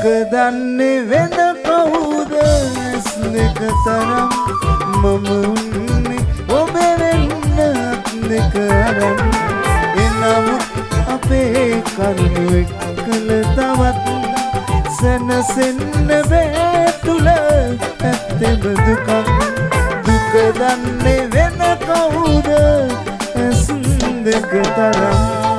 දන්නේ වෙන කවුද ඇස් දෙක තරම් මම උන්නේ ඔබ වෙන්න අත් දෙක අරන් එනමුත් අපේ කරුණු එක්කල තවත් සැනසෙන්න බෑ තුල ඇත්තෙම දුකක් දුක දන්නේ වෙන කවුද ඇස් දෙක තරම්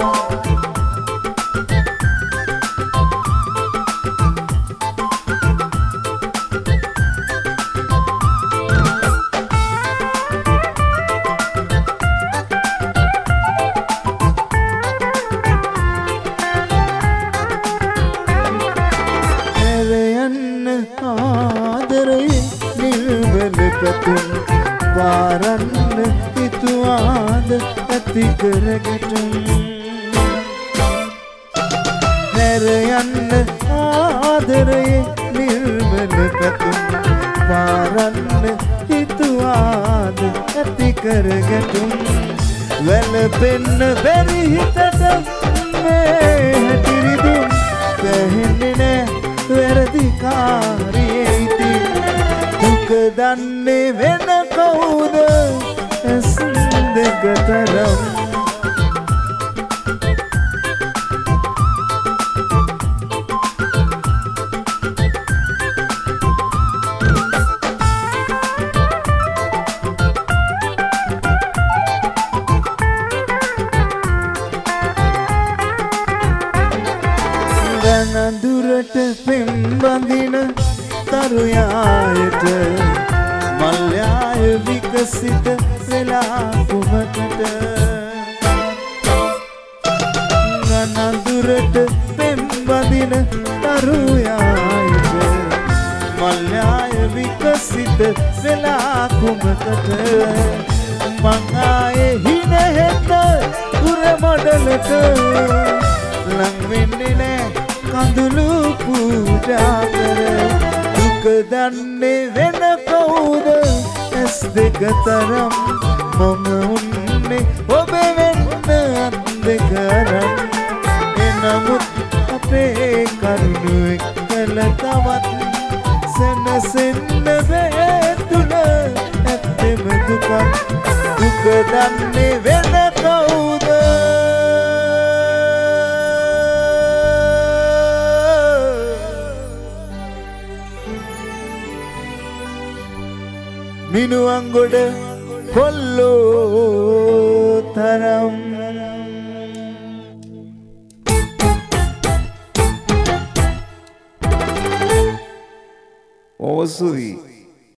පාරන්න හිතුවාද ඇති කරගැටුම් හැර යන්න ආදරයේ නිර්මල පැතුම් පාරන්න හිතුවාද ඇති කරගැටුම් වැළපෙන්න බැරි හිතට මේ හැටිරිදුම් පැහෙන්නේ නෑ වැරදිකාරියේ ඉතින් දුක දන්නේ වෙන කවුද ඇස් දෙක තරම් ගනඳුරට පෙම් බඳින තරුයායට මල්යාය විකසිත වෙලා කුමකට ගනඳුරට පෙම් බඳින තරුයායට මල්යාය විකසිත වෙලා කුමකට මං ආයේ හින හෙට උර මොඩලට ලං වෙන්නේ නෑ කඳුළු පූජා කර දුක දන්නේ වෙන කවුද ඇස් දෙක තරම් මම උන්නේ ඔබ වෙන්න අත් දෙක අරන් එනමුත් අපේ කරුණු එක්කල තවත් සැනසෙන්න බෑ තුල ඇත්තෙම දුකක් දුක දන්නේ වෙන කවුද මිනුවන්ගොඩ කොල්ලෝ තරම් ඔවසුයි